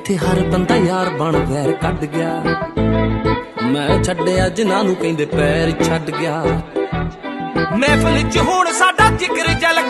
ਇੱਥੇ ਹਰ ਬੰਦਾ ਯਾਰ ਬਣ ਵੈਰ ਕੱਢ ਗਿਆ। ਮੈਂ ਛੱਡਿਆ ਜਿਨ੍ਹਾਂ ਨੂੰ ਕਹਿੰਦੇ ਪੈਰ ਛੱਡ ਗਿਆ। ਮਹਿਫਲ 'ਚ ਹੁਣ ਸਾਡਾ ਜਿਗਰ ਜਲ